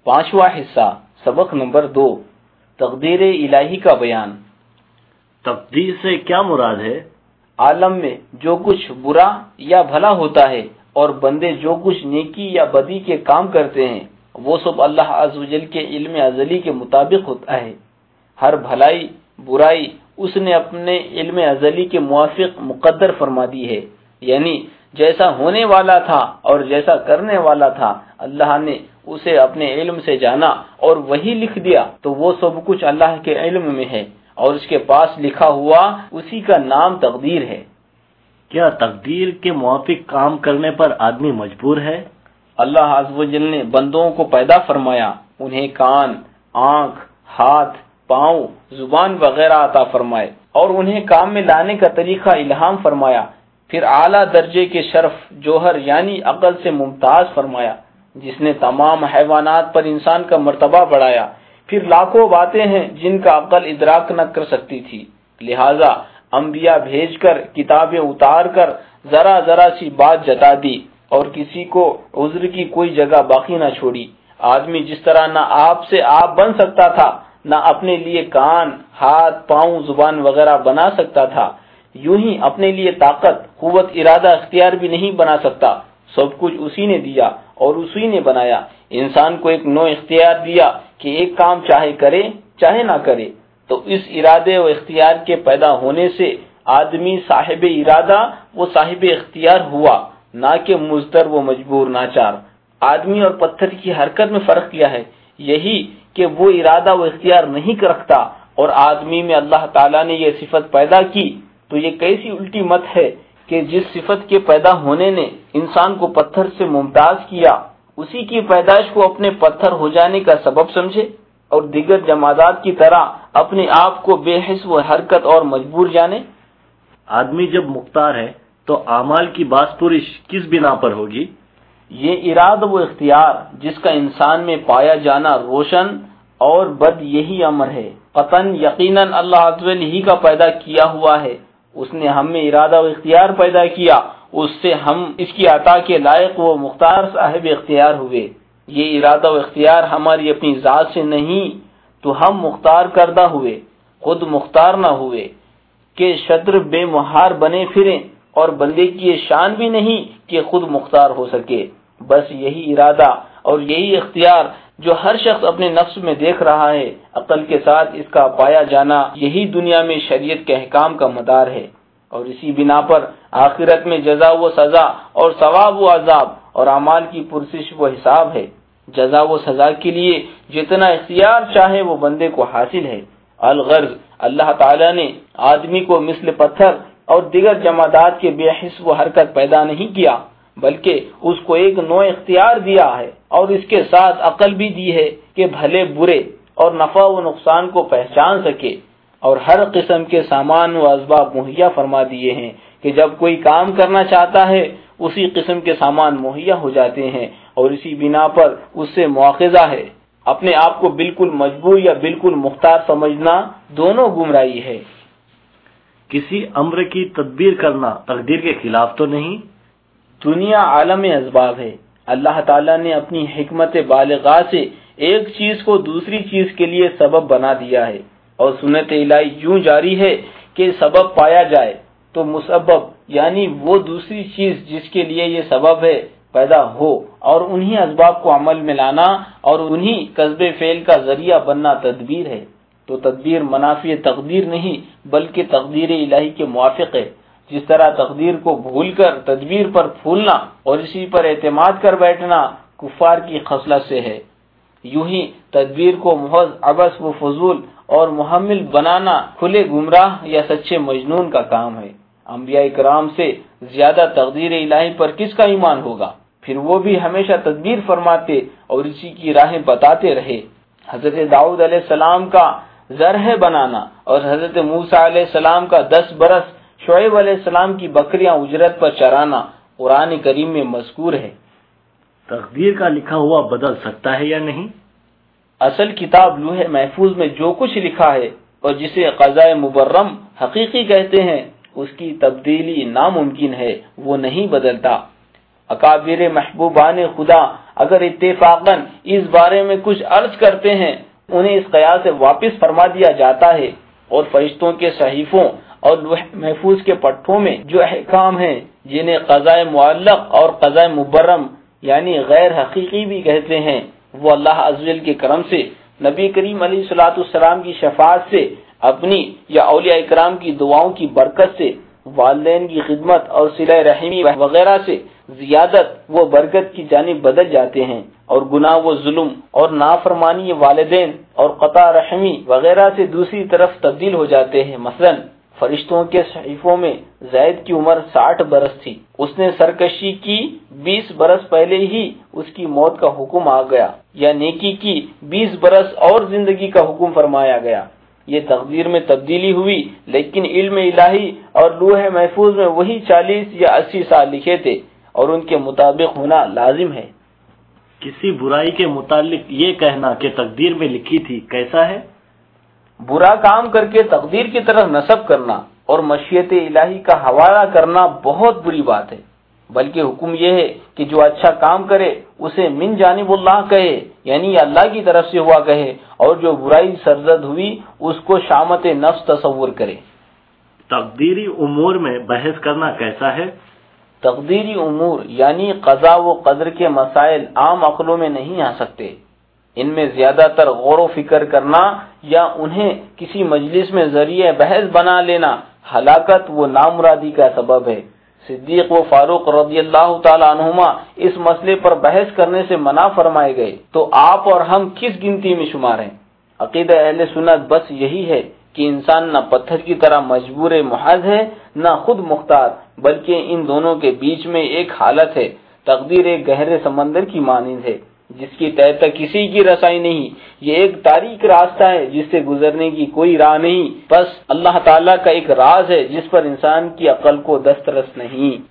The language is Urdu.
پانچواں حصہ، سبق نمبر 2، تقدیر الہی کا بیان۔ تقدیر سے کیا مراد ہے؟ عالم میں جو کچھ برا یا بھلا ہوتا ہے اور بندے جو کچھ نیکی یا بدی کے کام کرتے ہیں، وہ سب اللہ عز و جل کے علم ازلی کے مطابق ہوتا ہے۔ ہر بھلائی برائی اس نے اپنے علم ازلی کے موافق مقدر فرما دی ہے، یعنی جیسا ہونے والا تھا اور جیسا کرنے والا تھا اللہ نے اسے اپنے علم سے جانا اور وہی لکھ دیا، تو وہ سب کچھ اللہ کے علم میں ہے اور اس کے پاس لکھا ہوا اسی کا نام تقدیر ہے۔ کیا تقدیر کے موافق کام کرنے پر آدمی مجبور ہے؟ اللہ عز و جل نے بندوں کو پیدا فرمایا، انہیں کان، آنکھ، ہاتھ، پاؤں، زبان وغیرہ عطا فرمائے اور انہیں کام میں لانے کا طریقہ الہام فرمایا، پھر اعلیٰ درجے کے شرف جوہر یعنی عقل سے ممتاز فرمایا، جس نے تمام حیوانات پر انسان کا مرتبہ بڑھایا، پھر لاکھوں باتیں ہیں جن کا عقل ادراک نہ کر سکتی تھی، لہٰذا انبیاء بھیج کر کتابیں اتار کر ذرا ذرا سی بات جتا دی اور کسی کو عذر کی کوئی جگہ باقی نہ چھوڑی۔ آدمی جس طرح نہ آپ سے آپ بن سکتا تھا، نہ اپنے لیے کان، ہاتھ، پاؤں، زبان وغیرہ بنا سکتا تھا، یوں ہی اپنے لیے طاقت، قوت، ارادہ، اختیار بھی نہیں بنا سکتا۔ سب کچھ اسی نے دیا اور اسی نے بنایا۔ انسان کو ایک نو اختیار دیا کہ ایک کام چاہے کرے چاہے نہ کرے، تو اس ارادے و اختیار کے پیدا ہونے سے آدمی صاحب ارادہ وہ صاحب اختیار ہوا، نہ کہ مضطر و مجبور ناچار۔ آدمی اور پتھر کی حرکت میں فرق کیا ہے؟ یہی کہ وہ ارادہ و اختیار نہیں رکھتا، اور آدمی میں اللہ تعالیٰ نے یہ صفت پیدا کی، تو یہ کیسی الٹی مت ہے کہ جس صفت کے پیدا ہونے نے انسان کو پتھر سے ممتاز کیا، اسی کی پیدائش کو اپنے پتھر ہو جانے کا سبب سمجھے اور دیگر جمادات کی طرح اپنے آپ کو بے حس و حرکت اور مجبور جانے۔ آدمی جب مختار ہے تو اعمال کی باس پرش کس بنا پر ہوگی؟ یہ ارادہ و اختیار جس کا انسان میں پایا جانا روشن اور بد یہی امر ہے، قطعاً یقیناً اللہ عز و جل ہی کا پیدا کیا ہوا ہے۔ اس نے ہم میں ارادہ و اختیار پیدا کیا، اس سے ہم اس کی عطا کے لائق و مختار صاحب اختیار ہوئے۔ یہ ارادہ و اختیار ہماری اپنی ذات سے نہیں تو ہم مختار کردہ ہوئے، خود مختار نہ ہوئے کہ شطر بے مہار بنے پھریں، اور بندے کی یہ شان بھی نہیں کہ خود مختار ہو سکے۔ بس یہی ارادہ اور یہی اختیار جو ہر شخص اپنے نفس میں دیکھ رہا ہے، عقل کے ساتھ اس کا پایا جانا، یہی دنیا میں شریعت کے احکام کا مدار ہے، اور اسی بنا پر آخرت میں جزا و سزا اور ثواب و عذاب اور اعمال کی پرسش و حساب ہے۔ جزا و سزا کے لیے جتنا اختیار چاہے وہ بندے کو حاصل ہے۔ الغرض اللہ تعالیٰ نے آدمی کو مثل پتھر اور دیگر جمادات کے بے حس و حرکت پیدا نہیں کیا، بلکہ اس کو ایک نو اختیار دیا ہے اور اس کے ساتھ عقل بھی دی ہے کہ بھلے برے اور نفع و نقصان کو پہچان سکے، اور ہر قسم کے سامان و اسباب مہیا فرما دیے ہیں کہ جب کوئی کام کرنا چاہتا ہے اسی قسم کے سامان مہیا ہو جاتے ہیں، اور اسی بنا پر اس سے مواخذہ ہے۔ اپنے آپ کو بالکل مجبور یا بالکل مختار سمجھنا دونوں گمراہی ہے۔ کسی امر کی تدبیر کرنا تقدیر کے خلاف تو نہیں؟ دنیا عالم اسباب ہے۔ اللہ تعالیٰ نے اپنی حکمت بالغہ سے ایک چیز کو دوسری چیز کے لیے سبب بنا دیا ہے، اور سنت الہی یوں جاری ہے کہ سبب پایا جائے تو مسبب یعنی وہ دوسری چیز جس کے لیے یہ سبب ہے پیدا ہو، اور انہی اسباب کو عمل میں لانا اور انہی کسب فعل کا ذریعہ بننا تدبیر ہے۔ تو تدبیر منافی تقدیر نہیں بلکہ تقدیر الہی کے موافق ہے۔ جس طرح تقدیر کو بھول کر تدبیر پر پھولنا اور اسی پر اعتماد کر بیٹھنا کفار کی خصلت سے ہے، یوں ہی تدبیر کو محض عبث و فضول اور محمل بنانا کھلے گمراہ یا سچے مجنون کا کام ہے۔ انبیاء کرام سے زیادہ تقدیر الہی پر کس کا ایمان ہوگا؟ پھر وہ بھی ہمیشہ تدبیر فرماتے اور اسی کی راہیں بتاتے رہے۔ حضرت داؤد علیہ السلام کا ذرہ بنانا اور حضرت موسیٰ علیہ السلام کا 10 برس شعیب علیہ السلام کی بکریاں اجرت پر چرانا قرآن کریم میں مذکور ہے۔ تقدیر کا لکھا ہوا بدل سکتا ہے یا نہیں؟ اصل کتاب لوح محفوظ میں جو کچھ لکھا ہے اور جسے قضاء مبرم حقیقی کہتے ہیں، اس کی تبدیلی ناممکن ہے، وہ نہیں بدلتا۔ اکابر محبوبان خدا اگر اتفاقاً اس بارے میں کچھ عرض کرتے ہیں انہیں اس قیاس سے واپس فرما دیا جاتا ہے، اور فرشتوں کے صحیفوں اور لوح محفوظ کے پٹھوں میں جو احکام ہیں جنہیں قضاء معلق اور قضاء مبرم یعنی غیر حقیقی بھی کہتے ہیں، وہ اللہ عز و جل کے کرم سے، نبی کریم علیہ الصلوۃ والسلام کی شفاعت سے، اپنی یا اولیاء اکرام کی دعاؤں کی برکت سے، والدین کی خدمت اور صلہ رحمی وغیرہ سے زیادت و برکت کی جانب بدل جاتے ہیں، اور گناہ و ظلم اور نافرمانی والدین اور قطع رحمی وغیرہ سے دوسری طرف تبدیل ہو جاتے ہیں۔ مثلا فرشتوں کے صحیفوں میں زید کی عمر 60 برس تھی، اس نے سرکشی کی 20 برس پہلے ہی اس کی موت کا حکم آ گیا، یا نیکی کی 20 برس اور زندگی کا حکم فرمایا گیا۔ یہ تقدیر میں تبدیلی ہوئی، لیکن علم الہی اور لوح محفوظ میں وہی 40 یا 80 سال لکھے تھے، اور ان کے مطابق ہونا لازم ہے۔ کسی برائی کے متعلق یہ کہنا کہ تقدیر میں لکھی تھی کیسا ہے؟ برا کام کر کے تقدیر کی طرف نسب کرنا اور مشیت الہی کا حوالہ کرنا بہت بری بات ہے، بلکہ حکم یہ ہے کہ جو اچھا کام کرے اسے من جانب اللہ کہے، یعنی اللہ کی طرف سے ہوا کہے، اور جو برائی سرزد ہوئی اس کو شامت نفس تصور کرے۔ تقدیری امور میں بحث کرنا کیسا ہے؟ تقدیری امور یعنی قضاء و قدر کے مسائل عام عقلوں میں نہیں آ سکتے، ان میں زیادہ تر غور و فکر کرنا یا انہیں کسی مجلس میں ذریعہ بحث بنا لینا ہلاکت و نامرادی کا سبب ہے۔ صدیق و فاروق رضی اللہ تعالی عنہما اس مسئلے پر بحث کرنے سے منع فرمائے گئے، تو آپ اور ہم کس گنتی میں شمار ہیں؟ عقیدہ اہل سنت بس یہی ہے کہ انسان نہ پتھر کی طرح مجبور محض ہے نہ خود مختار، بلکہ ان دونوں کے بیچ میں ایک حالت ہے۔ تقدیر ایک گہرے سمندر کی مانند ہے جس کی تہ تک کسی کی رسائی نہیں، یہ ایک تاریک راستہ ہے جس سے گزرنے کی کوئی راہ نہیں، بس اللہ تعالیٰ کا ایک راز ہے جس پر انسان کی عقل کو دسترس نہیں۔